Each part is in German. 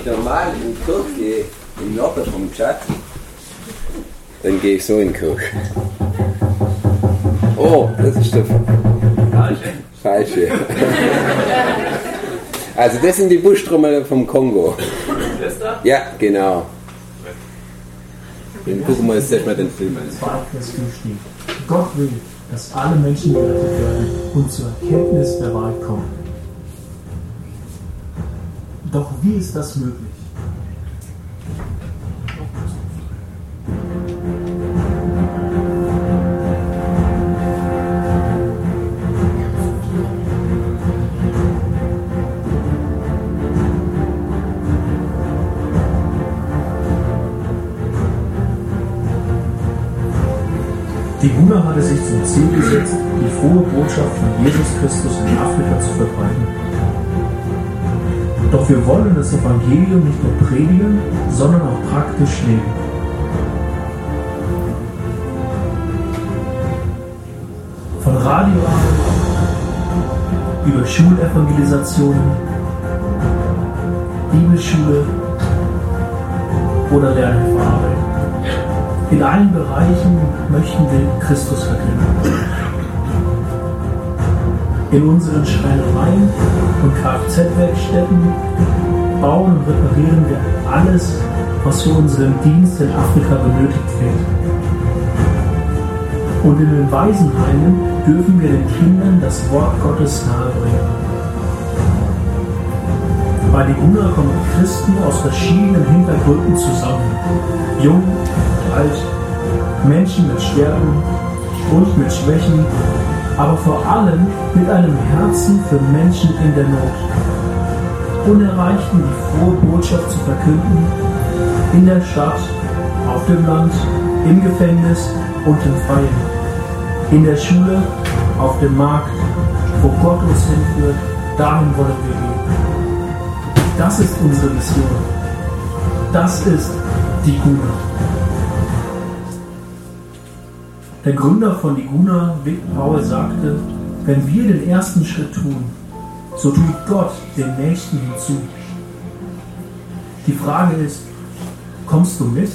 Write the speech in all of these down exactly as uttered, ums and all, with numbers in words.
ich normal in die Kirche gehe, im Norden vom Tschad, dann gehe ich so in die Kirche. Oh, das ist der falsche. Falsche. Also das sind die Buschtrommel vom Kongo. Das da? Ja, genau. Dann gucken wir uns erstmal den Film an. zwei Vers fünf steht: Gott will, dass alle Menschen gerettet werden und zur Erkenntnis der Wahrheit kommen. Doch wie ist das möglich? Die Guna hatte sich zum Ziel gesetzt, die frohe Botschaft von Jesus Christus in Afrika zu verbreiten. Doch wir wollen das Evangelium nicht nur predigen, sondern auch praktisch leben. Von Radioarbeit über Schulevangelisationen, Bibelschule oder Lernhilfearbeit. In allen Bereichen möchten wir Christus verkünden. In unseren Schreinereien und Kfz-Werkstätten bauen und reparieren wir alles, was für unseren Dienst in Afrika benötigt wird. Und in den Waisenheimen dürfen wir den Kindern das Wort Gottes nahebringen. Bei den Guna kommen Christen aus verschiedenen Hintergründen zusammen. Jung, alt, Menschen mit Stärken und mit Schwächen, aber vor allem mit einem Herzen für Menschen in der Not. Unerreichten die frohe Botschaft zu verkünden, in der Stadt, auf dem Land, im Gefängnis und im Freien, in der Schule, auf dem Markt, wo Gott uns hinführt, dahin wollen wir gehen. Das ist unsere Mission. Das ist die Guna. Der Gründer von die Guna, Vic Paul, sagte: Wenn wir den ersten Schritt tun, so tut Gott den nächsten hinzu. Die Frage ist, kommst du mit?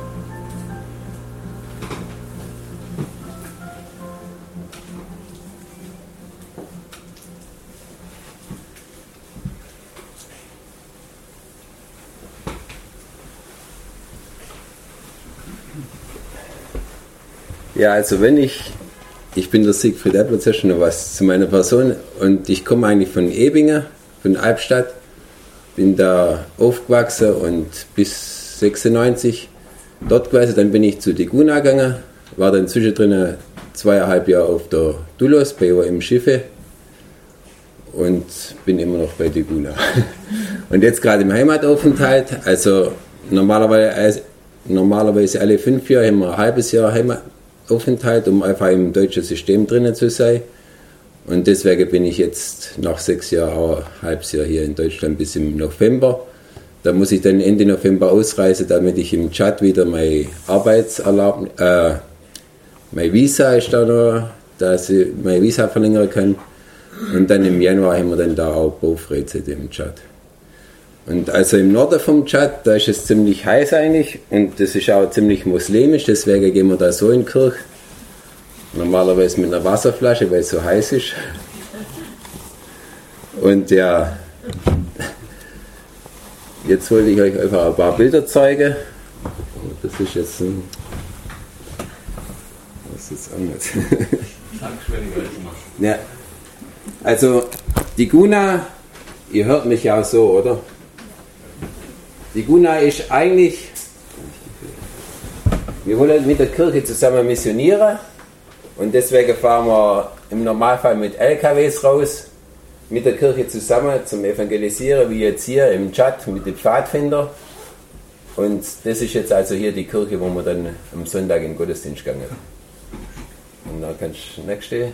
Ja, also wenn ich, ich bin der Siegfried Eppler, zuerst noch was zu meiner Person, und ich komme eigentlich von Ebingen, von Albstadt, bin da aufgewachsen und bis sechsundneunzig dort gewesen, dann bin ich zu die Guna gegangen, war dann zwischendrin zweieinhalb Jahre auf der Dulos bei O M Schiffe und bin immer noch bei die Guna. Und jetzt gerade im Heimataufenthalt, also normalerweise, normalerweise alle fünf Jahre haben wir ein halbes Jahr Heimataufenthalt, um einfach im deutschen System drinnen zu sein. Und deswegen bin ich jetzt nach sechs Jahren auch ein halbes Jahr hier in Deutschland bis im November. Da muss ich dann Ende November ausreisen, damit ich im Tschad wieder mein Arbeitserlaubnis, äh, mein Visa ist da noch, dass ich mein Visa verlängern kann. Und dann im Januar haben wir dann da auch Baufreizeit im Tschad. Und also im Norden vom Tschad, da ist es ziemlich heiß eigentlich und das ist auch ziemlich muslimisch, deswegen gehen wir da so in die Kirche. Normalerweise mit einer Wasserflasche, weil es so heiß ist. Und ja, jetzt wollte ich euch einfach ein paar Bilder zeigen. Das ist jetzt ein... Was ist jetzt anders? Ja. Also, die Guna, ihr hört mich ja auch so, oder? Die Guna ist eigentlich, wir wollen mit der Kirche zusammen missionieren und deswegen fahren wir im Normalfall mit L K Ws raus, mit der Kirche zusammen zum Evangelisieren, wie jetzt hier im Tschad mit den Pfadfindern. Und das ist jetzt also hier die Kirche, wo wir dann am Sonntag in den Gottesdienst gegangen. Und dann kannst du nächste.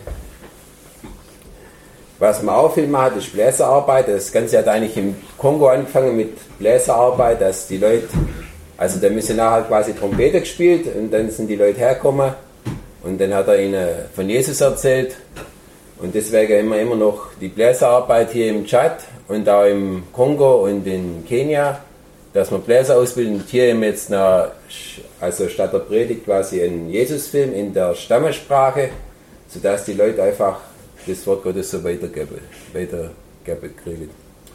Was man auch viel macht, ist Bläserarbeit. Das Ganze hat eigentlich im Kongo angefangen mit Bläserarbeit, dass die Leute, also der Missionar hat quasi Trompete gespielt und dann sind die Leute hergekommen und dann hat er ihnen von Jesus erzählt. Und deswegen haben wir immer noch die Bläserarbeit hier im Tschad und auch im Kongo und in Kenia. dass wir Bläser ausbilden. Und hier haben wir jetzt eine, also statt der Predigt quasi einen Jesusfilm in der Stammessprache, sodass die Leute einfach das Wort Gottes so weitergeben, weitergeben kriegen.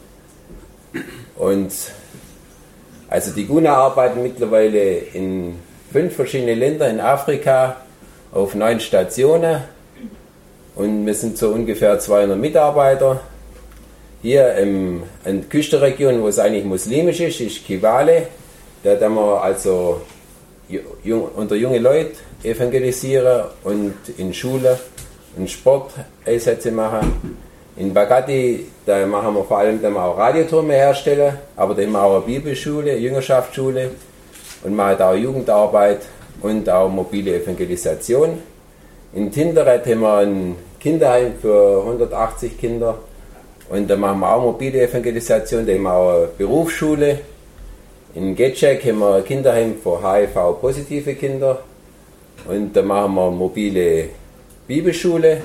Und also die Guna arbeiten mittlerweile in fünf verschiedenen Ländern in Afrika auf neun Stationen und wir sind so ungefähr zweihundert Mitarbeiter. Hier im, in der Küstenregion, wo es eigentlich muslimisch ist, ist Kivale. Da haben wir also jung, unter junge Leute evangelisieren und in Schule und Sport Einsätze machen. In Bagati, da machen wir vor allem dann auch Radiotürme herstellen, aber da haben wir auch eine Bibelschule, Jüngerschaftsschule und machen auch Jugendarbeit und auch mobile Evangelisation. In Tinderet haben wir ein Kinderheim für hundertachtzig Kinder und da machen wir auch mobile Evangelisation, da haben wir auch eine Berufsschule. In Getschek haben wir ein Kinderheim für H I V-positive Kinder und da machen wir mobile Bibelschule.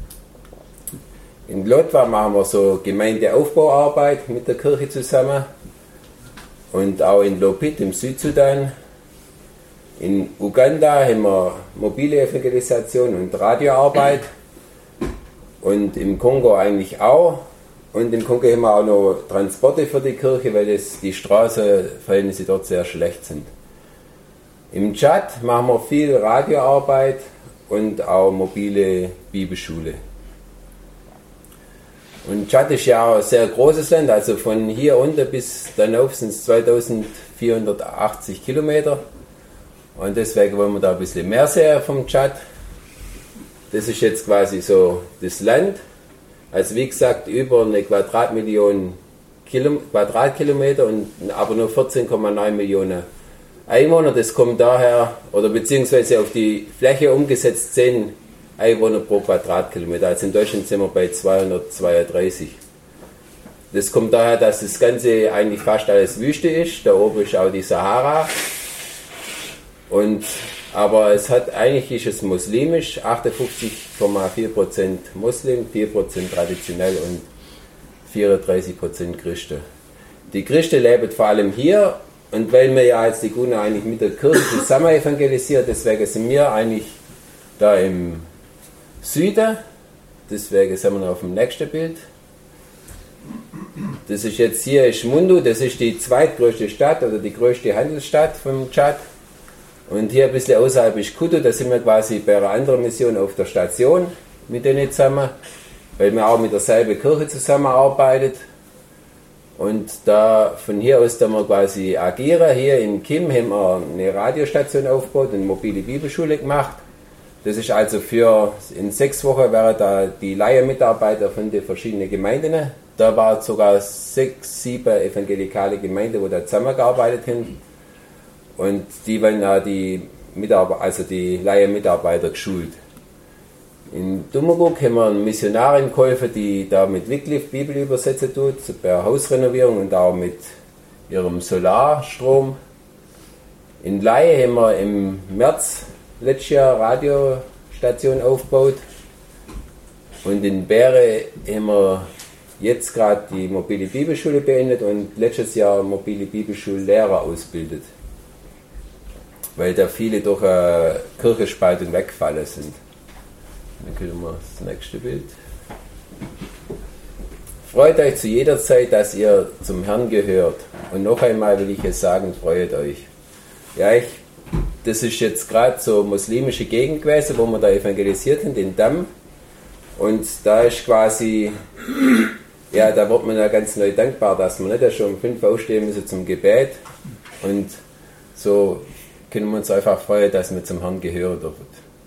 In Lotwa machen wir so Gemeindeaufbauarbeit mit der Kirche zusammen und auch in Lopit im Südsudan. In Uganda haben wir mobile Evangelisation und Radioarbeit und im Kongo eigentlich auch. Und im Kongo haben wir auch noch Transporte für die Kirche, weil das, die Straßenverhältnisse dort sehr schlecht sind. Im Tschad machen wir viel Radioarbeit und auch mobile Bibelschule. Und Tschad ist ja auch ein sehr großes Land, also von hier unten bis dann auf sind es zweitausendvierhundertachtzig Kilometer. Und deswegen wollen wir da ein bisschen mehr sehen vom Tschad. Das ist jetzt quasi so das Land. Also wie gesagt, über eine Quadratmillion Kilo, Quadratkilometer und aber nur vierzehn Komma neun Millionen Einwohner. Das kommt daher, oder beziehungsweise auf die Fläche umgesetzt zehn Einwohner pro Quadratkilometer. Also in Deutschland sind wir bei zweihundertzweiunddreißig. Das kommt daher, dass das Ganze eigentlich fast alles Wüste ist. Da oben ist auch die Sahara. Und, aber es hat, eigentlich ist es muslimisch, achtundfünfzig Komma vier Prozent Muslim, vier Prozent traditionell und vierunddreißig Prozent Christen. Die Christen leben vor allem hier und weil wir ja als die Guna eigentlich mit der Kirche zusammen evangelisiert, deswegen sind wir eigentlich da im Süden, deswegen sind wir noch auf dem nächsten Bild. Das ist jetzt hier ist Mundu, das ist die zweitgrößte Stadt oder die größte Handelsstadt vom Tschad. Und hier ein bisschen außerhalb ist Kutu, da sind wir quasi bei einer anderen Mission auf der Station mit denen zusammen, weil wir auch mit derselben Kirche zusammenarbeitet. Und da von hier aus da wir quasi agieren. Hier in Kim haben wir eine Radiostation aufgebaut, eine mobile Bibelschule gemacht. Das ist also für, in sechs Wochen wären da die Laienmitarbeiter von den verschiedenen Gemeinden. Da waren sogar sechs, sieben evangelikale Gemeinden, wo da zusammengearbeitet haben. Und die werden auch die Mitarbeiter, also die Laienmitarbeiter geschult. In Dummerburg haben wir einen Missionarin geholfen, die da mit Wycliffe Bibel übersetzen tut, bei Hausrenovierung und auch mit ihrem Solarstrom. In Laie haben wir im März letztes Jahr Radiostation aufgebaut. Und in Beere haben wir jetzt gerade die mobile Bibelschule beendet und letztes Jahr mobile Bibelschullehrer ausbildet. Weil da viele durch eine Kirchenspaltung weggefallen sind. Dann können wir das nächste Bild. Freut euch zu jeder Zeit, dass ihr zum Herrn gehört. Und noch einmal will ich es sagen, freut euch. Ja, ich, das ist jetzt gerade so muslimische Gegend gewesen, wo wir da evangelisiert haben, den Damm. Und da ist quasi, ja, da wird man ja ganz neu dankbar, dass man nicht schon um fünf aufstehen müssen zum Gebet. Und so können wir uns einfach freuen, dass wir zum Herrn gehören dürfen.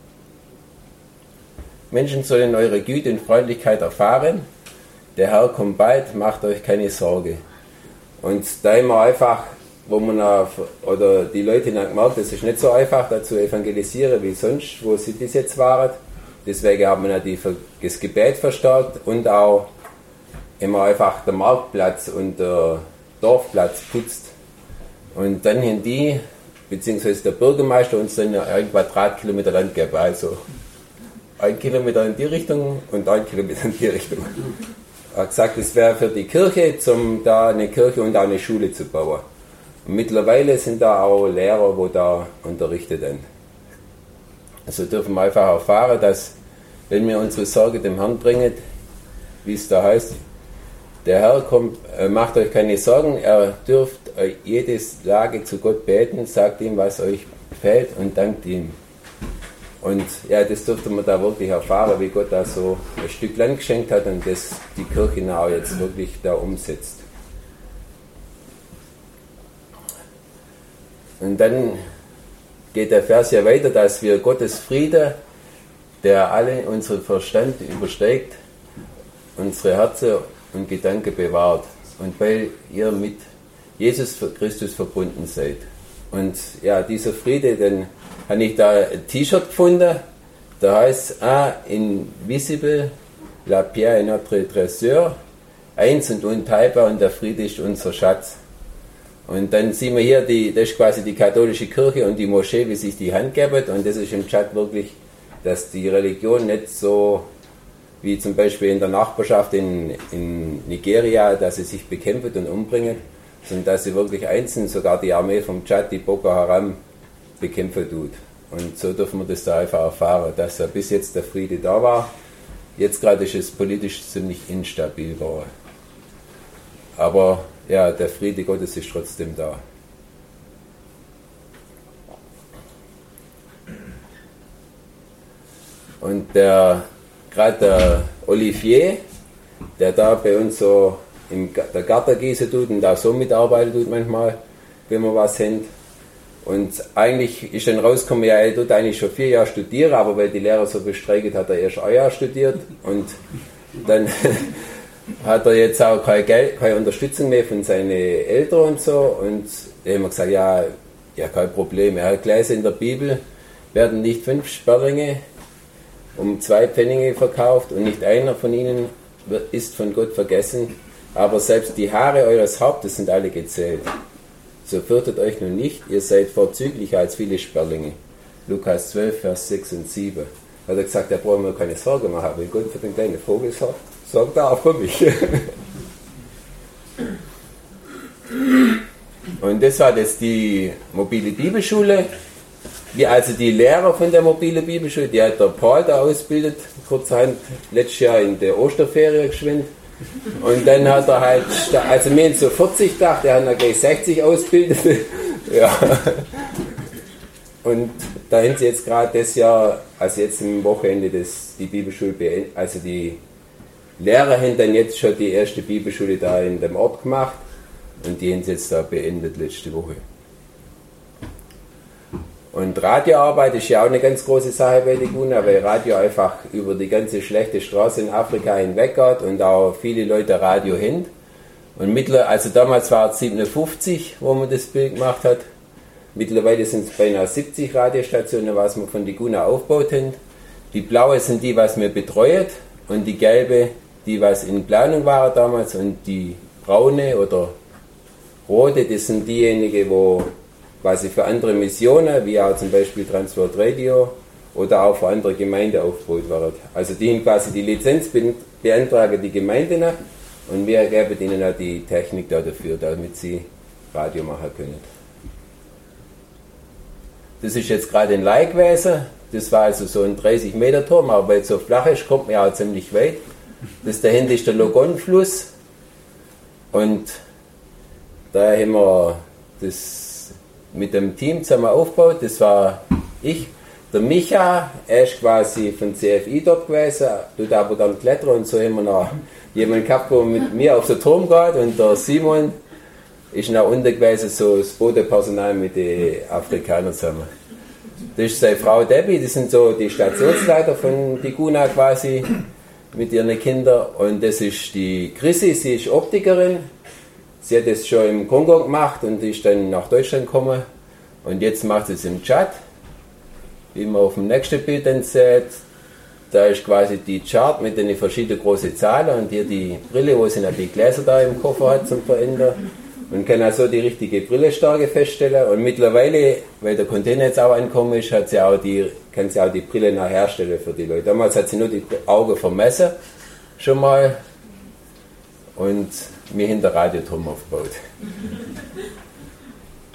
Menschen sollen eure Güte und Freundlichkeit erfahren. Der Herr kommt bald, macht euch keine Sorge. Und da immer einfach, wo man auch, oder die Leute haben gemerkt, es ist nicht so einfach, da zu evangelisieren wie sonst, wo sie bis jetzt waren. Deswegen haben wir ja die, das Gebet verstärkt und auch immer einfach den Marktplatz und der Dorfplatz putzt. Und dann haben die, beziehungsweise der Bürgermeister, uns dann ein Quadratkilometer Land gegeben. Also ein Kilometer in die Richtung und ein Kilometer in die Richtung. Er hat gesagt, es wäre für die Kirche, um da eine Kirche und auch eine Schule zu bauen. Und mittlerweile sind da auch Lehrer, wo da unterrichtet werden. Also dürfen wir einfach erfahren, dass wenn wir unsere Sorge dem Herrn bringen, wie es da heißt, der Herr kommt, äh, macht euch keine Sorgen, er dürft äh, jede Lage zu Gott beten, sagt ihm, was euch fehlt und dankt ihm. Und ja, das dürfte man da wirklich erfahren, wie Gott da so ein Stück Land geschenkt hat und das die Kirche auch jetzt wirklich da umsetzt. Und dann geht der Vers ja weiter, dass wir Gottes Friede, der alle unseren Verstand übersteigt, unsere Herzen und Gedanken bewahrt. Und weil ihr mit Jesus Christus verbunden seid. Und ja, dieser Friede, dann habe ich da ein T-Shirt gefunden, da heißt Ah, invisible, la pierre est notre trésor, eins und unteilbar und der Friede ist unser Schatz. Und dann sehen wir hier, die, das ist quasi die katholische Kirche und die Moschee, wie sich die Hand geben. Und das ist im Chat wirklich, dass die Religion nicht so wie zum Beispiel in der Nachbarschaft in, in Nigeria, dass sie sich bekämpfen und umbringen, sondern dass sie wirklich eins sind, sogar die Armee vom Tschad, die Boko Haram, bekämpfen tut. Und so dürfen wir das da einfach erfahren, dass ja bis jetzt der Friede da war. Jetzt gerade ist es politisch ziemlich instabil geworden. Aber ja, der Friede Gottes ist trotzdem da. Und der, gerade der Olivier, der da bei uns so im der Garten gießen tut und da so mitarbeitet tut manchmal, wenn wir was haben. Und eigentlich ist dann rausgekommen, ja, er tut eigentlich schon vier Jahre studieren, aber weil die Lehrer so bestreikt, hat er erst ein Jahr studiert und dann hat er jetzt auch kein Geld, keine Unterstützung mehr von seinen Eltern und so. Und da haben wir gesagt, ja, ja, kein Problem. Er hat gelesen in der Bibel, werden nicht fünf Sperlinge um zwei Pfennige verkauft und nicht einer von ihnen ist von Gott vergessen, aber selbst die Haare eures Hauptes sind alle gezählt. So fürchtet euch nun nicht, ihr seid vorzüglicher als viele Sperlinge. Lukas zwölf, Vers sechs und sieben. Da hat er gesagt, da brauchen wir keine Sorge machen, weil Gott für den kleinen Vogel sorgt, sorgt er auch für mich. Und das war jetzt die mobile Bibelschule. Wie also die Lehrer von der mobile Bibelschule, die hat der Paul da ausgebildet, kurzerhand letztes Jahr in der Osterferie geschwind. Und dann hat er halt, also wir haben so vierzig gedacht, der hat dann gleich sechzig ausgebildet. Ja. Und da haben sie jetzt gerade das Jahr, also jetzt im Wochenende, das, die Bibelschule beendet, also die Lehrer haben dann jetzt schon die erste Bibelschule da in dem Ort gemacht und die haben sie jetzt da beendet letzte Woche. Und Radioarbeit ist ja auch eine ganz große Sache bei den Guna, weil Radio einfach über die ganze schlechte Straße in Afrika hinweg geht und auch viele Leute Radio haben. Und mittlerweile, also damals war es siebenundfünfzig, wo man das Bild gemacht hat. Mittlerweile sind es beinahe siebzig Radiostationen, was wir von den Guna aufgebaut haben. Die blaue sind die, was wir betreut, und die gelbe, die was in Planung waren damals, und die braune oder rote, das sind diejenigen, wo quasi für andere Missionen, wie auch zum Beispiel Transworld Radio oder auch für andere Gemeinden aufgebaut wird. Also die haben quasi die Lizenz beantragen die Gemeinden und wir geben ihnen auch die Technik da dafür, damit sie Radio machen können. Das ist jetzt gerade ein Leih gewesen, das war also so ein dreißig Meter Turm, aber weil es so flach ist, kommt man ja auch ziemlich weit. Das dahinter ist der Logon-Fluss und da haben wir das mit dem Team zusammen aufgebaut. Das war ich, der Micha, er ist quasi von C F I dort gewesen, tut aber dann klettern, und so haben wir noch jemanden gehabt, der mit mir auf den Turm geht, und der Simon ist noch unten gewesen, so das Bodenpersonal mit den Afrikanern zusammen. Das ist seine Frau Debbie, die sind so die Stationsleiter von Diguna quasi mit ihren Kindern, und das ist die Chrissy, sie ist Optikerin. Sie hat es schon im Kongo gemacht und ist dann nach Deutschland gekommen. Und jetzt macht sie es im Tschad. Wie man auf dem nächsten Bild dann sieht, da ist quasi die Chart mit den verschiedenen großen Zahlen und hier die Brille, wo sie noch die Gläser da im Koffer hat zum Verändern. Und kann also die richtige Brillestärke feststellen. Und mittlerweile, weil der Container jetzt auch angekommen ist, hat sie auch die, kann sie auch die Brille nachher herstellen für die Leute. Damals hat sie nur die Augen vermessen, schon mal. Und mir hinter Radioturm aufgebaut.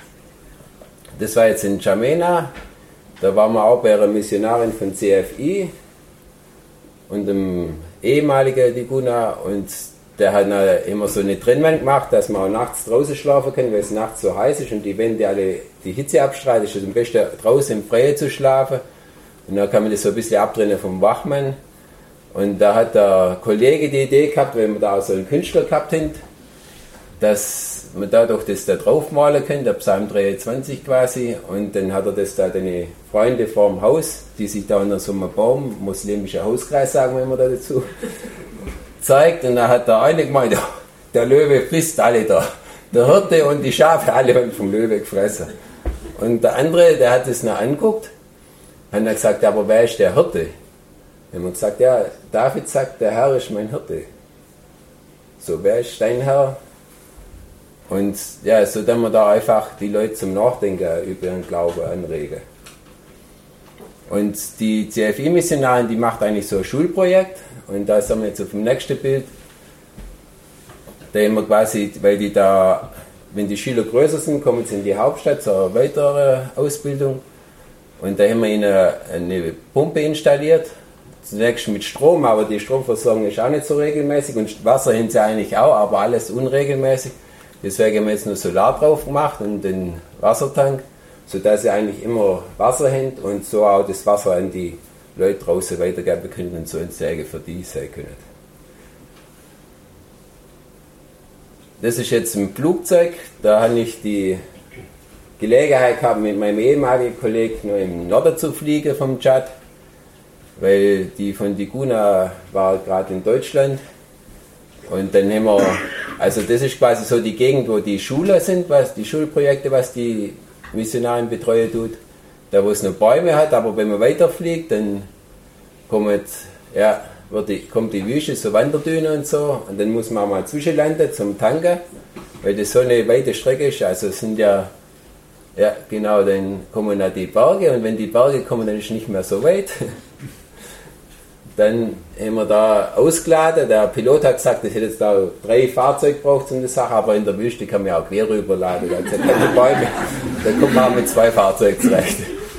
das war jetzt in N'Djamena, da waren wir auch bei einer Missionarin von C F I und einem ehemaligen Diguna, und der hat immer so eine Trennwand gemacht, dass man auch nachts draußen schlafen kann, weil es nachts so heiß ist und die Wände alle die Hitze abstrahlt. Es ist am besten draußen im Freien zu schlafen, und dann kann man das so ein bisschen abtrennen vom Wachmann. Und da hat der Kollege die Idee gehabt, wenn wir da auch so einen Künstler gehabt haben, dass man dadurch das da drauf malen kann, der Psalm dreiundzwanzig quasi, und dann hat er das da deine Freunde vorm Haus, die sich da unter so einem Baum, muslimischer Hauskreis sagen wir immer da dazu, zeigt, und da hat der eine gemeint, der Löwe frisst alle da, der Hirte und die Schafe, alle werden vom Löwe gefressen. Und der andere, der hat das noch angeguckt, hat dann gesagt, aber wer ist der Hirte? Dann haben wir gesagt, ja, David sagt, der Herr ist mein Hirte. So, wer ist dein Herr? Und ja, so dass wir da einfach die Leute zum Nachdenken über ihren Glauben anregen. Und die C F I-Missionarin, die macht eigentlich so ein Schulprojekt, und da sind wir jetzt auf dem nächsten Bild. Da haben wir quasi, weil die da, wenn die Schüler größer sind, kommen sie in die Hauptstadt zur weiteren Ausbildung, und da haben wir ihnen eine Pumpe installiert. Zunächst mit Strom, aber die Stromversorgung ist auch nicht so regelmäßig, und Wasser haben sie eigentlich auch, aber alles unregelmäßig. Deswegen haben wir jetzt nur Solar drauf gemacht und den Wassertank, sodass sie eigentlich immer Wasser haben und so auch das Wasser an die Leute draußen weitergeben können und so ein Segen für die sein können. Das ist jetzt ein Flugzeug, da habe ich die Gelegenheit gehabt, mit meinem ehemaligen Kollegen nur im Norden zu fliegen vom Tschad, weil die von Diguna war gerade in Deutschland, und dann haben wir, also das ist quasi so die Gegend, wo die Schulen sind, was die Schulprojekte, was die Missionarin betreuen tut, da wo es noch Bäume hat, aber wenn man weiterfliegt, dann kommt, ja, wird die, kommt die Wüste, so Wanderdüne und so, und dann muss man mal zwischenlanden zum Tanken, weil das so eine weite Strecke ist, also es sind ja, ja genau, dann kommen da die Berge, und wenn die Berge kommen, dann ist es nicht mehr so weit. Dann haben wir da ausgeladen, der Pilot hat gesagt, es hätte jetzt da drei Fahrzeuge gebraucht um die Sache, aber in der Wüste kann man ja auch quer rüberladen, da sind keine Bäume, da kommt man auch mit zwei Fahrzeugen zurecht.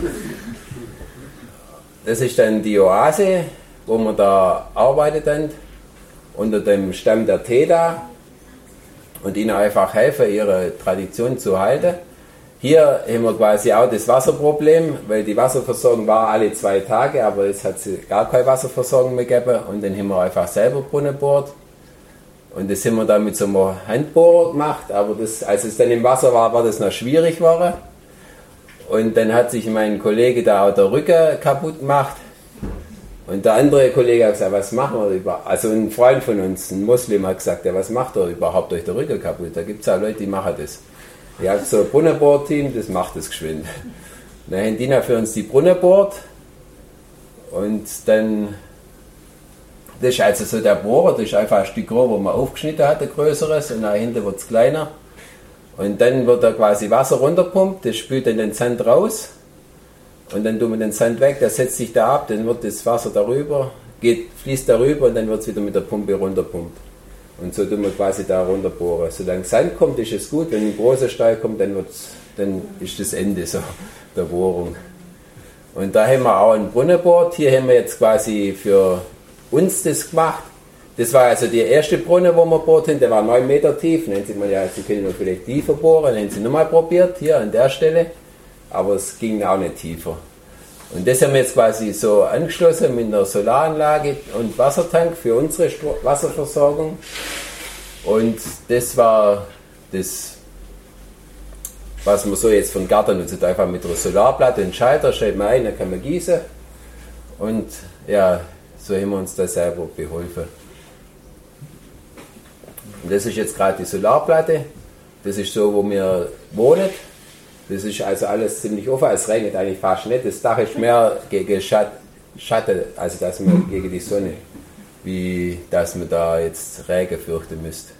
Das ist dann die Oase, wo man da arbeitet dann, unter dem Stamm der Teda, und ihnen einfach helfen, ihre Tradition zu halten. Hier haben wir quasi auch das Wasserproblem, weil die Wasserversorgung war alle zwei Tage, aber jetzt hat sie gar keine Wasserversorgung mehr gegeben, und dann haben wir einfach selber Brunnen gebohrt. Und das haben wir dann mit so einem Handbohrer gemacht, aber das, als es dann im Wasser war, war das noch schwierig geworden. Und dann hat sich mein Kollege da auch der Rücken kaputt gemacht. Und der andere Kollege hat gesagt, was machen wir überhaupt? Also ein Freund von uns, ein Muslim, hat gesagt, ja, was macht er überhaupt durch den Rücken kaputt? Da gibt es auch Leute, die machen das. Ich habe so ein Brunnenbohrteam, das macht das geschwind. Dann haben die für uns die Brunnen bohrt, und dann, das ist also so der Bohrer, das ist einfach ein Stück Rohr, wo man aufgeschnitten hat, ein größeres, und nach hinten wird es kleiner. Und dann wird da quasi Wasser runterpumpt, das spült dann den Sand raus, und dann tun wir den Sand weg, der setzt sich da ab, dann wird das Wasser darüber, geht, fließt darüber, und dann wird es wieder mit der Pumpe runterpumpt. Und so tun wir quasi da runter bohren. Solange Sand kommt, ist es gut. Wenn ein großer Stein kommt, dann, wird's, dann ist das Ende so der Bohrung. Und da haben wir auch einen Brunnen gebohrt. Hier haben wir jetzt quasi für uns das gemacht. Das war also der erste Brunnen, wo wir bohrt haben. Der war neun Meter tief. Dann haben sie gesagt, ja, Sie können noch vielleicht tiefer bohren. Dann haben sie nochmal probiert, hier an der Stelle. Aber es ging auch nicht tiefer. Und das haben wir jetzt quasi so angeschlossen mit einer Solaranlage und Wassertank für unsere Wasserversorgung. Und das war das, was man so jetzt von Garten nutzt. Einfach mit einer Solarplatte und Schalter, schreibt man ein, dann kann man gießen. Und ja, so haben wir uns da selber beholfen. Und das ist jetzt gerade die Solarplatte. Das ist so, wo wir wohnen. Das ist also alles ziemlich offen, es regnet eigentlich fast nicht. Das Dach ist mehr gegen Schatten, also dass man gegen die Sonne, wie dass man da jetzt Regen fürchten müsste.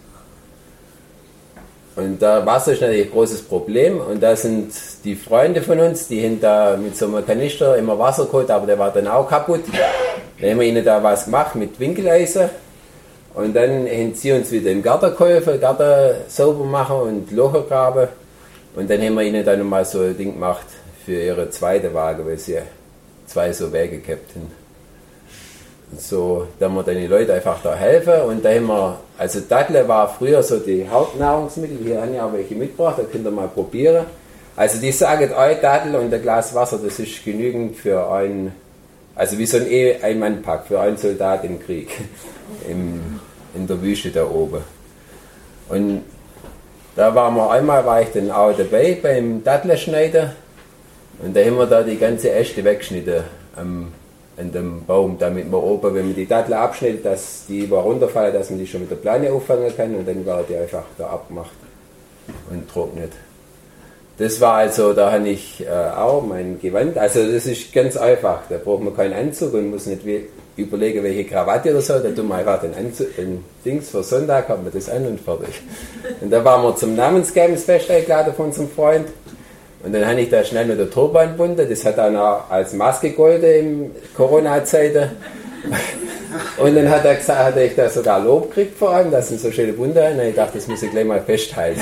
Und da Wasser ist natürlich ein großes Problem, und da sind die Freunde von uns, die haben da mit so einem Kanister immer Wasser geholt, aber der war dann auch kaputt. Dann haben wir ihnen da was gemacht mit Winkeleisen, und dann haben sie uns wieder im Garten geholfen, Garten sauber machen und Loch graben. Und dann haben wir ihnen dann nochmal so ein Ding gemacht für ihre zweite Waage, weil sie zwei so Wege gehabt haben. So, da haben wir dann die Leute einfach da helfen und da haben wir, also Dattel war früher so die Hauptnahrungsmittel, hier haben ja auch welche mitgebracht, da könnt ihr mal probieren. Also die sagen, ein Dattel und ein Glas Wasser, das ist genügend für einen, also wie so ein Ein-Mann-Pack für einen Soldat im Krieg, im, in der Wüste da oben. Und da waren wir einmal, war ich dann auch dabei beim Dattelschneiden und da haben wir da die ganze Äste weggeschnitten am an dem Baum, damit man oben, wenn man die Dattel abschneidet, dass die über runterfallen, dass man die schon mit der Plane auffangen kann und dann wird die einfach da abgemacht und trocknet. Das war also, da habe ich äh, auch mein Gewand, also das ist ganz einfach, da braucht man keinen Anzug und muss nicht überlegen, welche Krawatte oder so, da tun wir einfach den Anzug, den Dings für Sonntag, haben wir das an und fertig. Und da waren wir zum Namensgebungsfest eingeladen von unserem Freund. Und dann habe ich da schnell mit der Turban gebunden, das hat dann auch als Maske gegolten in Corona-Zeiten. Und dann hat er gesagt, hatte ich da sogar Lob gekriegt vor allem, das sind so schöne Bunde. Und ich dachte, das muss ich gleich mal festhalten.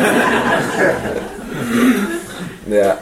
Ja.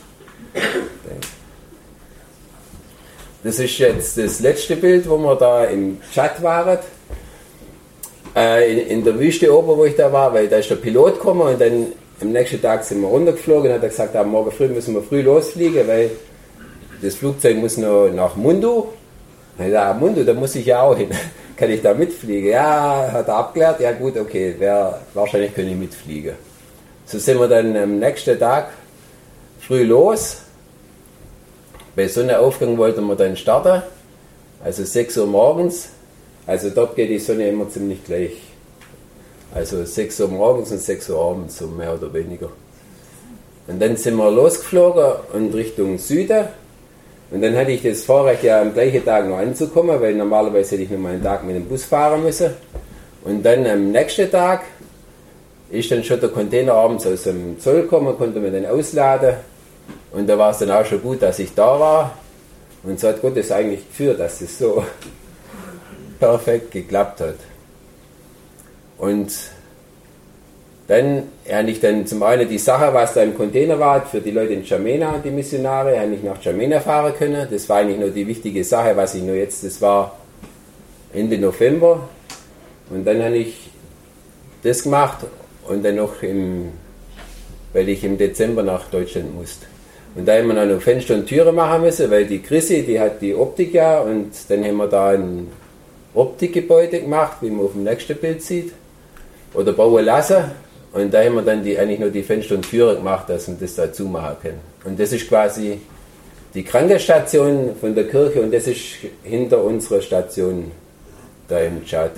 Das ist jetzt das letzte Bild, wo wir da im Tschad waren. Äh, in, in der Wüste oben, wo ich da war, weil da ist der Pilot gekommen und dann am nächsten Tag sind wir runtergeflogen und hat er gesagt, am Morgen früh müssen wir früh losfliegen, weil das Flugzeug muss noch nach Mundu. Und ich dachte, Mundu, da muss ich ja auch hin. Kann ich da mitfliegen? Ja, hat er abgeklärt. Ja gut, okay, wär, wahrscheinlich kann ich mitfliegen. So sind wir dann am nächsten Tag früh los. Bei Sonnenaufgang wollten wir dann starten, also sechs Uhr morgens. Also dort geht die Sonne immer ziemlich gleich. Also sechs Uhr morgens und sechs Uhr abends, so mehr oder weniger. Und dann sind wir losgeflogen und Richtung Süden. Und dann hatte ich das Vorrecht, ja am gleichen Tag noch anzukommen, weil normalerweise hätte ich nur mal einen Tag mit dem Bus fahren müssen. Und dann am nächsten Tag ist dann schon der Container abends aus dem Zoll gekommen, konnte man dann ausladen. Und da war es dann auch schon gut, dass ich da war. Und so hat Gott es eigentlich geführt, dass es so perfekt geklappt hat. Und dann habe ich dann zum einen die Sache, was da im Container war, für die Leute in N'Djamena, die Missionare, habe ich nach N'Djamena fahren können. Das war eigentlich nur die wichtige Sache, was ich nur jetzt, das war Ende November. Und dann habe ich das gemacht und dann noch im, weil ich im Dezember nach Deutschland musste. Und da haben wir noch Fenster und Türen machen müssen, weil die Chrissy, die hat die Optik ja, und dann haben wir da ein Optikgebäude gemacht, wie man auf dem nächsten Bild sieht. Oder bauen lassen und da haben wir dann die, eigentlich nur die Fenster und Türen gemacht, dass man das dazu machen kann. Und das ist quasi die Krankenstation von der Kirche und das ist hinter unserer Station da im Tschad.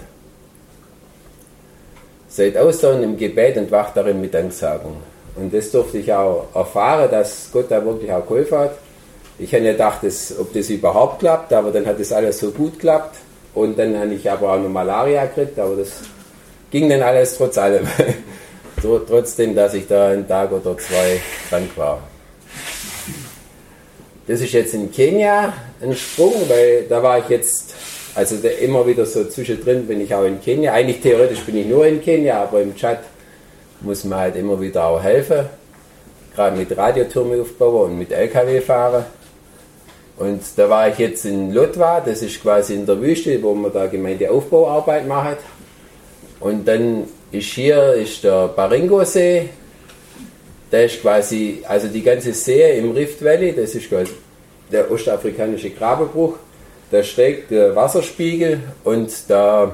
Seid ausdauernd im Gebet und wacht darin mit Danksagung. Und das durfte ich auch erfahren, dass Gott da wirklich auch geholfen hat. Ich habe ja gedacht, dass, ob das überhaupt klappt, aber dann hat das alles so gut geklappt. Und dann habe ich aber auch noch Malaria gekriegt, aber das ging dann alles trotz allem. Trotzdem, dass ich da einen Tag oder zwei krank war. Das ist jetzt in Kenia ein Sprung, weil da war ich jetzt, also immer wieder so zwischendrin bin ich auch in Kenia. Eigentlich theoretisch bin ich nur in Kenia, aber im Tschad muss man halt immer wieder auch helfen. Gerade mit Radiotürme aufbauen und mit L K W fahren. Und da war ich jetzt in Lotwa, das ist quasi in der Wüste, wo man da Gemeindeaufbauarbeit macht. Und dann ist hier ist der Baringo-See, der ist quasi, also die ganze See im Rift Valley, das ist quasi der ostafrikanische Grabenbruch, da steigt der Wasserspiegel und da,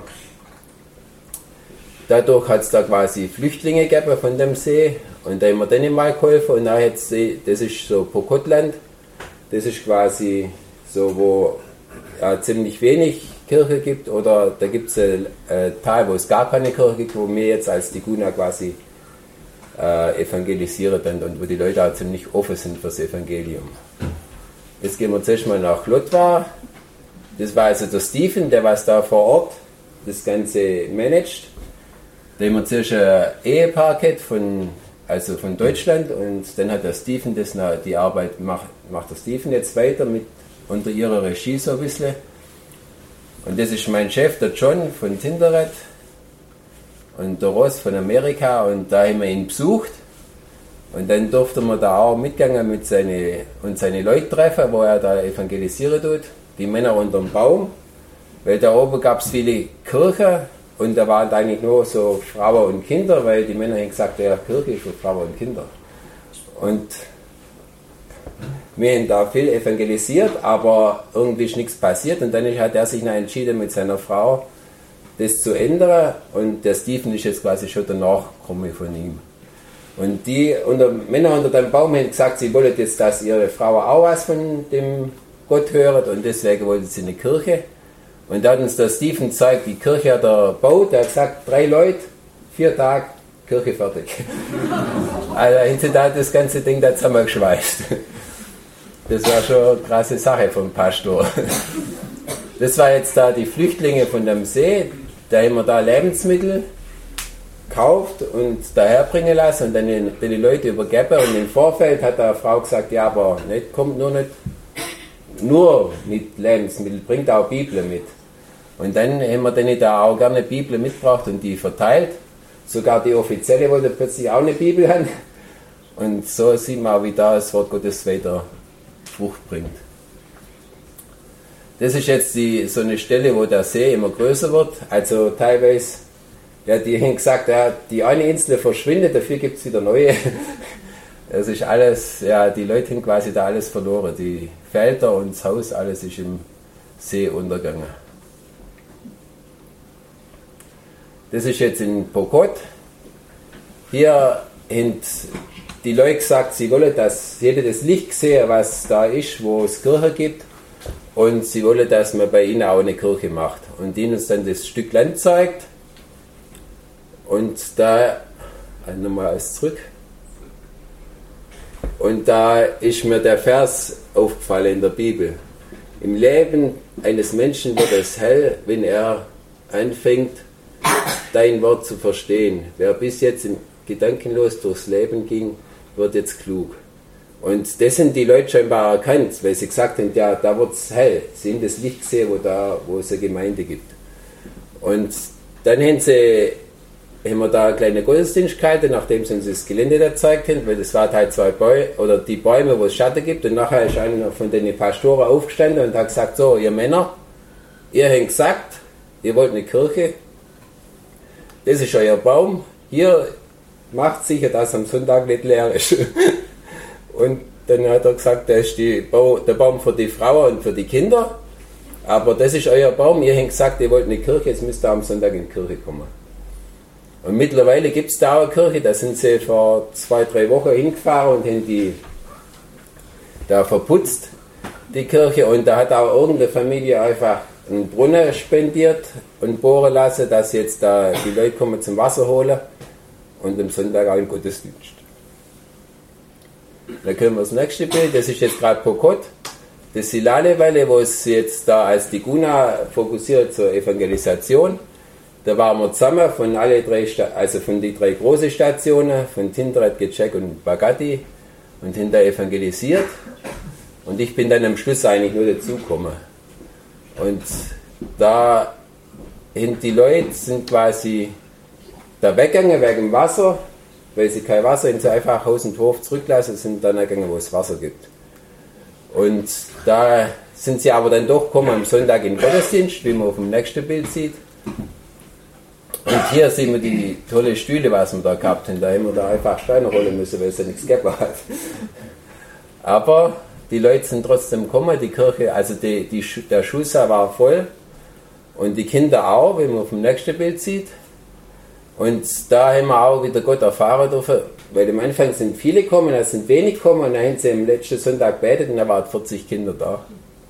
dadurch hat es da quasi Flüchtlinge gegeben von dem See und da haben wir denen mal geholfen und da jetzt, das ist so Pokotland, das ist quasi so, wo ja, ziemlich wenig Kirche gibt oder da gibt es ein äh, Teil, wo es gar keine Kirche gibt, wo wir jetzt als Tiguna quasi äh, evangelisieren dann und wo die Leute auch ziemlich offen sind fürs Evangelium. Jetzt gehen wir zuerst mal nach Lotwa. Das war also der Stephen, der was da vor Ort das Ganze managt. Da haben wir zuerst ein Ehepaar gehabt von, also von Deutschland und dann hat der Stephen das, die Arbeit macht, macht der Stephen jetzt weiter mit unter ihrer Regie so ein bisschen. Und das ist mein Chef, der John von Tinderet und der Ross von Amerika und da haben wir ihn besucht Und dann durfte man da auch mitgehen mit seine, und seine Leute treffen, wo er da evangelisieren tut, die Männer unter dem Baum, weil da oben gab es viele Kirchen und da waren eigentlich nur so Frauen und Kinder, weil die Männer haben gesagt, ja, Kirche ist für Frauen und Kinder. Und wir haben da viel evangelisiert, aber irgendwie ist nichts passiert und dann hat er sich noch entschieden mit seiner Frau, das zu ändern und der Stephen ist jetzt quasi schon der Nachkomme von ihm. Und die unter, Männer unter dem Baum haben gesagt, sie wollten jetzt, dass ihre Frau auch was von dem Gott hört und deswegen wollten sie eine Kirche. Und da hat uns der Stephen gezeigt, die Kirche hat er gebaut, er hat gesagt, drei Leute, vier Tage, Kirche fertig. Also haben sie da das ganze Ding da zusammengeschweißt. Das war schon eine krasse Sache vom Pastor. Das war jetzt da die Flüchtlinge von dem See, da haben wir da Lebensmittel gekauft und daherbringen lassen und dann den, den die Leute übergeben und im Vorfeld hat eine Frau gesagt, ja, aber nicht, kommt nur nicht nur mit Lebensmitteln, bringt auch Bibel mit. Und dann haben wir denen da auch gerne Bibel mitgebracht und die verteilt. Sogar die Offizielle wollte plötzlich auch eine Bibel haben. Und so sieht man auch, wie da das Wort Gottes weiter Frucht bringt. Das ist jetzt die, so eine Stelle, wo der See immer größer wird. Also teilweise, ja, die haben gesagt, ja, die eine Insel verschwindet, dafür gibt es wieder neue. Es ist alles, ja, die Leute haben quasi da alles verloren. Die Felder und das Haus, alles ist im See untergegangen. Das ist jetzt in Pokot. Hier haben die Leute gesagt, sie wollen, dass jeder das Licht sehen, was da ist, wo es Kirche gibt. Und sie wollen, dass man bei ihnen auch eine Kirche macht. Und ihnen uns dann das Stück Land zeigt. Und da, also nochmal alles zurück. Und da ist mir der Vers aufgefallen in der Bibel. Im Leben eines Menschen wird es hell, wenn er anfängt, dein Wort zu verstehen. Wer bis jetzt gedankenlos durchs Leben ging, wird jetzt klug. Und das sind die Leute scheinbar erkannt, weil sie gesagt haben, ja, da wird es hell. Sie haben das Licht gesehen, wo, da, wo es eine Gemeinde gibt. Und dann haben sie haben wir da eine kleine Gottesdienst gehalten, nachdem sie uns das Gelände gezeigt haben, weil das war halt zwei Bäume, oder die Bäume, wo es Schatten gibt, und nachher ist einer von den Pastoren aufgestanden und hat gesagt, so, ihr Männer, ihr habt gesagt, ihr wollt eine Kirche, das ist euer Baum, hier macht sicher, dass am Sonntag nicht leer ist. Und dann hat er gesagt, das ist die Bau, der Baum für die Frauen und für die Kinder, aber das ist euer Baum, ihr habt gesagt, ihr wollt eine Kirche, jetzt müsst ihr am Sonntag in die Kirche kommen. Und mittlerweile gibt es da eine Kirche, da sind sie vor zwei, drei Wochen hingefahren und haben die da verputzt, die Kirche. Und da hat auch irgendeine Familie einfach einen Brunnen spendiert und bohren lassen, dass jetzt da die Leute kommen zum Wasser holen und am Sonntag auch im Gottesdienst. Dann können wir das nächste Bild, das ist jetzt gerade Pokot, das Silale-Valley, wo es jetzt da als die Guna fokussiert zur Evangelisation. Da waren wir zusammen von alle drei, also von die drei großen Stationen, von Tindret, Gecek und Bagati, und haben da evangelisiert. Und ich bin dann am Schluss eigentlich nur dazugekommen. Und da sind die Leute sind quasi da weggegangen wegen dem Wasser, weil sie kein Wasser haben, sie einfach Haus und Hof zurücklassen und sind dann gegangen, wo es Wasser gibt. Und da sind sie aber dann doch gekommen am Sonntag in den Gottesdienst, wie man auf dem nächsten Bild sieht. Und hier sehen wir die tolle Stühle, was wir da gehabt haben. Da haben wir da einfach Steine holen müssen, weil es ja nichts gegeben hat. Aber die Leute sind trotzdem gekommen, die Kirche, also die, die, der Schulsaal war voll. Und die Kinder auch, wie man auf dem nächsten Bild sieht. Und da haben wir auch wieder Gott erfahren dürfen, weil am Anfang sind viele gekommen, dann sind wenig gekommen und dann haben sie am letzten Sonntag gebetet und da waren vierzig Kinder da.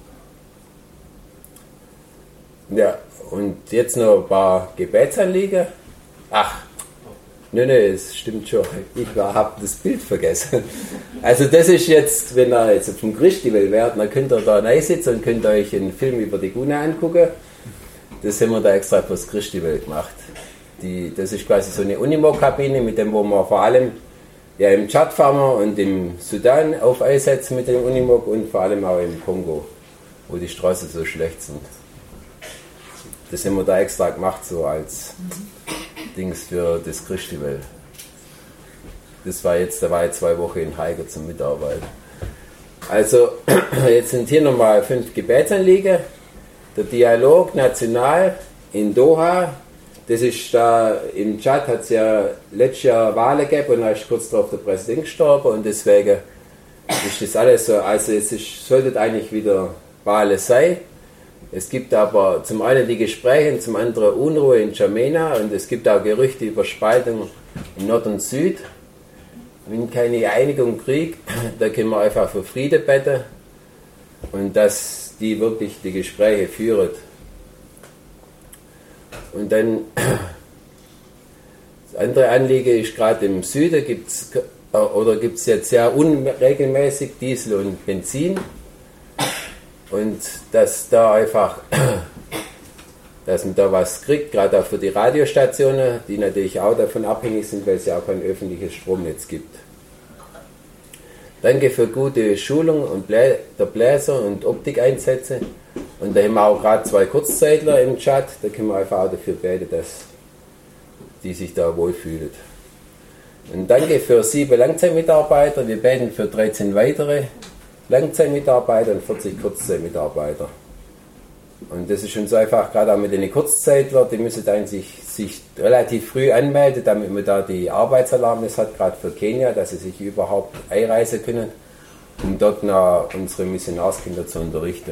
Ja, und jetzt noch ein paar Gebetsanliegen. Ach, nein, nein, es stimmt schon. Ich habe das Bild vergessen. Also das ist jetzt, wenn ihr jetzt vom Christi-Welt wärt, dann könnt ihr da reinsitzen und könnt euch einen Film über die Guna angucken. Das haben wir da extra für das Christi-Welt gemacht. Die, das ist quasi so eine Unimog-Kabine, mit dem wo wir vor allem ja, im Tschad fahren und im Sudan auf einsetzen mit dem Unimog und vor allem auch im Kongo, wo die Straßen so schlecht sind. Das haben wir da extra gemacht, so als Dings für das Christi-Welt. das war jetzt, da war ich zwei Wochen in Haiger zum Mitarbeiten. Also jetzt sind hier nochmal fünf Gebetsanliegen. Der Dialog national in Doha, das ist da, im Tschad hat es ja letztes Jahr Wahlen gegeben und da ist kurz darauf der Präsident gestorben und deswegen ist das alles so, also es ist, sollte eigentlich wieder Wahlen sein. Es gibt aber zum einen die Gespräche und zum anderen Unruhe in N'Djamena und es gibt auch Gerüchte über Spaltung in Nord und Süd. Wenn keine Einigung kriegt, da können wir einfach für Frieden beten und dass die wirklich die Gespräche führen. Und dann das andere Anliegen ist gerade im Süden gibt's oder gibt es jetzt sehr unregelmäßig Diesel und Benzin und dass da einfach dass man da was kriegt, gerade auch für die Radiostationen, die natürlich auch davon abhängig sind, weil es ja auch kein öffentliches Stromnetz gibt. Danke für gute Schulung und Blä der Bläser und Optikeinsätze. Und da haben wir auch gerade zwei Kurzzeitler im Chat, da können wir einfach auch dafür beten, dass die sich da wohlfühlen. Und danke für sieben Langzeitmitarbeiter, wir beten für dreizehn weitere Langzeitmitarbeiter und vierzig Kurzzeitmitarbeiter. Und das ist uns einfach, gerade auch mit den Kurzzeitlern, die müssen eigentlich sich relativ früh anmelden, damit man da die Arbeitserlaubnis hat, gerade für Kenia, dass sie sich überhaupt einreisen können, um dort noch unsere Missionarskinder zu unterrichten.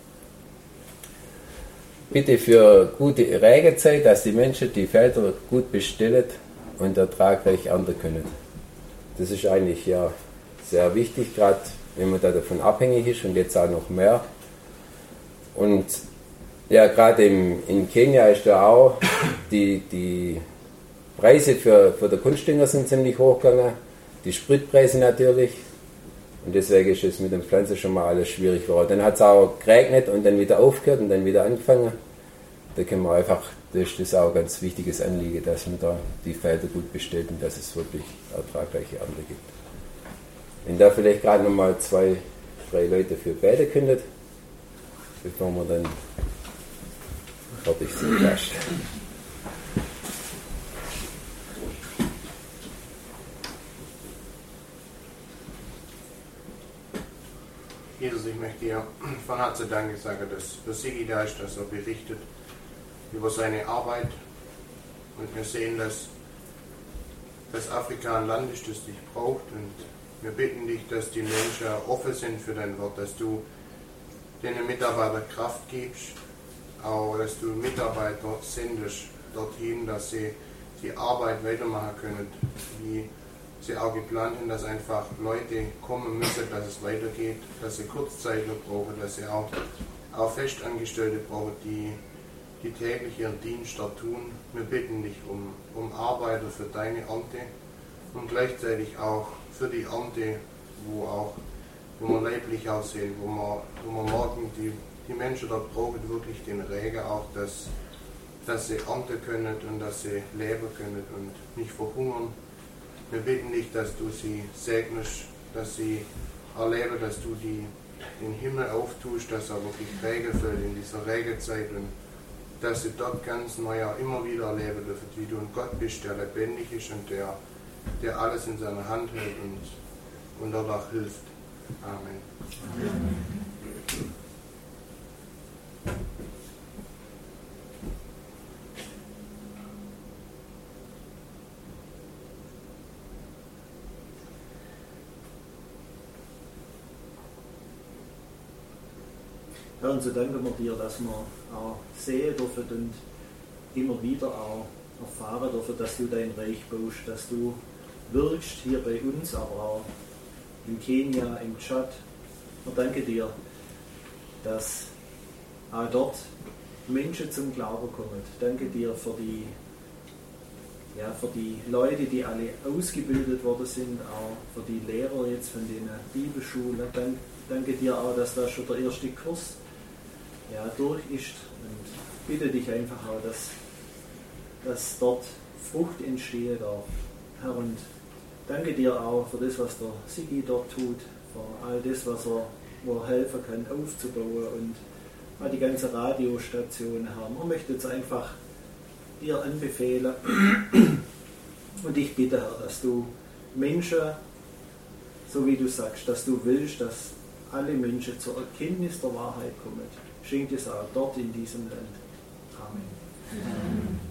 Bitte für gute Regenzeit, dass die Menschen die Felder gut bestellen und ertragreich ernten können. Das ist eigentlich ja sehr wichtig, gerade wenn man da davon abhängig ist und jetzt auch noch mehr. Und ja, gerade in Kenia ist da auch, die, die Preise für, für die Kunstdünger sind ziemlich hochgegangen, die Spritpreise natürlich. Und deswegen ist es mit den Pflanzen schon mal alles schwierig geworden. Dann hat es auch geregnet und dann wieder aufgehört und dann wieder angefangen. Da können wir einfach, das ist das auch ein ganz wichtiges Anliegen, dass man da die Felder gut bestellt und dass es wirklich ertragreiche Ernte gibt. Wenn da vielleicht gerade nochmal zwei, drei Leute für beide kündet, bevor wir dann fertig sind. Gast. Jesus, ich möchte dir von Herzen Danke sagen, dass für Sigi da ist, dass er berichtet über seine Arbeit und wir sehen, dass, dass Afrika ein Land ist, das dich braucht und wir bitten dich, dass die Menschen offen sind für dein Wort, dass du den Mitarbeitern Kraft gibst, auch dass du Mitarbeiter sendest dorthin, dass sie die Arbeit weitermachen können, wie sie auch geplant haben, dass einfach Leute kommen müssen, dass es weitergeht, dass sie Kurzzeitler brauchen, dass sie auch, auch Festangestellte brauchen, die, die täglich ihren Dienst dort tun. Wir bitten dich um, um Arbeiter für deine Ernte und gleichzeitig auch für die Ernte, wo auch wo wir leiblich aussehen, wo wir, wo wir merken, die, die Menschen dort brauchen wirklich den Regen auch, dass, dass sie ernten können und dass sie leben können und nicht verhungern. Wir bitten dich, dass du sie segnest, dass sie erleben, dass du die, den Himmel auftust, dass er wirklich Regen fällt in dieser Regenzeit und dass sie dort ganz neu auch immer wieder erleben dürfen, wie du ein Gott bist, der lebendig ist und der, der alles in seiner Hand hält und, und dort auch hilft. Amen. Amen. Herr, und so danken wir dir, dass wir auch sehen dürfen und immer wieder auch erfahren dürfen, dass du dein Reich baust, dass du wirkst hier bei uns, aber auch in Kenia, im Tschad. Wir danken dir, dass auch dort Menschen zum Glauben kommen. Danke dir für die, ja, für die Leute, die alle ausgebildet worden sind, auch für die Lehrer jetzt von den Bibelschulen. Dank, danke dir auch, dass da schon der erste Kurs ja, durch ist. Und bitte dich einfach auch, dass, dass dort Frucht entstehen darf. Herr, und danke dir auch für das, was der Sigi dort tut, für all das, was er, wo er helfen kann, aufzubauen und auch die ganze Radiostation haben. Er möchte jetzt einfach dir anbefehlen und ich bitte, Herr, dass du Menschen, so wie du sagst, dass du willst, dass alle Menschen zur Erkenntnis der Wahrheit kommen. Schenk es auch dort in diesem Land. Amen. Amen.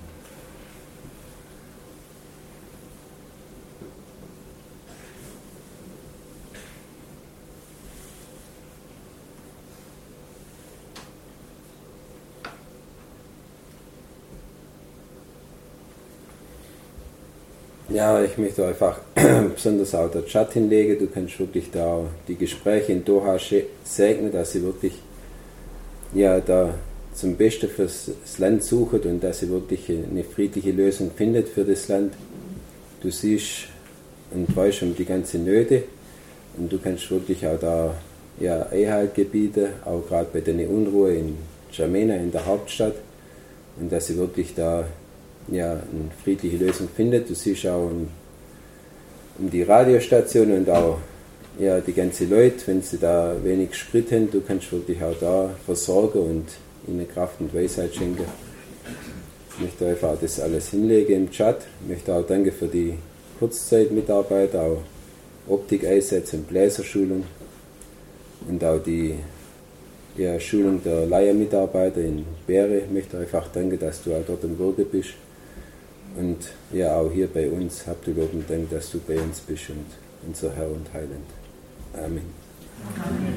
Ja, ich möchte einfach besonders auch der Chat hinlegen. Du kannst wirklich da die Gespräche in Doha segnen, dass sie wirklich ja, da zum Besten fürs Land suchen und dass sie wirklich eine friedliche Lösung findet für das Land. Du siehst und weißt um die ganzen Nöte und du kannst wirklich auch da ja, Einhalt gebieten, auch gerade bei der Unruhe in N'Djamena, in der Hauptstadt, und dass sie wirklich da ja, eine friedliche Lösung findet. Du siehst auch um, um die Radiostation und auch ja, die ganzen Leute, wenn sie da wenig Sprit haben, du kannst wirklich auch da versorgen und ihnen Kraft und Weisheit schenken. Ich möchte einfach das alles hinlegen im Chat. Ich möchte auch danke für die Kurzzeitmitarbeit, auch Optikeinsätze und Bläserschulung und auch die ja, Schulung der Laienmitarbeiter in Beere. Ich möchte einfach danken, dass du auch dort im Wirken bist. Und ja, auch hier bei uns habt ihr Lob und Dank, dass du bei uns bist und unser Herr und Heiland. Amen. Amen.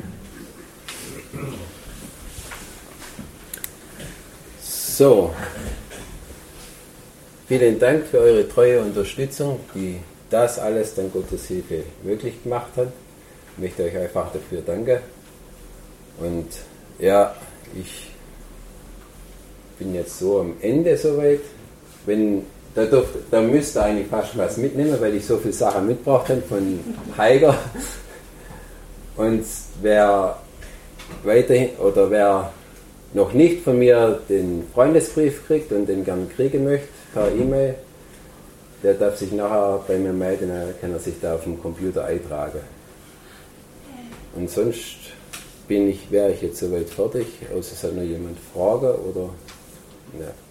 So, vielen Dank für eure treue Unterstützung, die das alles dank Gottes Hilfe möglich gemacht hat. Ich möchte euch einfach dafür danken. Und ja, ich bin jetzt so am Ende soweit. Wenn Da, dürft, da müsst ihr eigentlich fast was mitnehmen, weil ich so viele Sachen mitgebracht habe von Heiger. Und wer weiterhin oder wer noch nicht von mir den Freundesbrief kriegt und den gerne kriegen möchte per E-Mail, der darf sich nachher bei mir melden, dann kann er sich da auf dem Computer eintragen. Und sonst bin ich, wäre ich jetzt soweit fertig, außer es hat noch jemand Fragen oder ja.